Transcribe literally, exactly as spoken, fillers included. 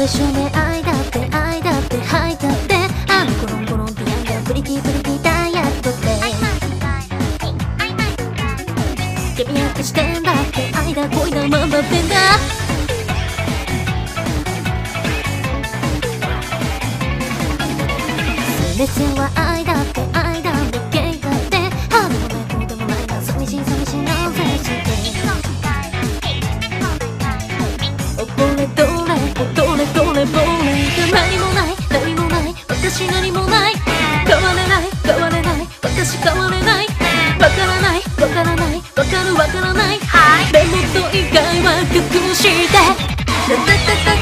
最初ね愛だって愛だってはいだってあのコロンコロンってやんだプリティプリティダイヤットって闇焼けしてんだって愛だ恋だまんだってんだ目線は愛だって愛だってゲイだってあでもないこうでもないな寂しい寂しいなぜしておぼれどれどれどれぼれ何もない何もない私何もない変われない変われない私変われないわからないわからないわかるわからないでもと以外は隠してタタタタ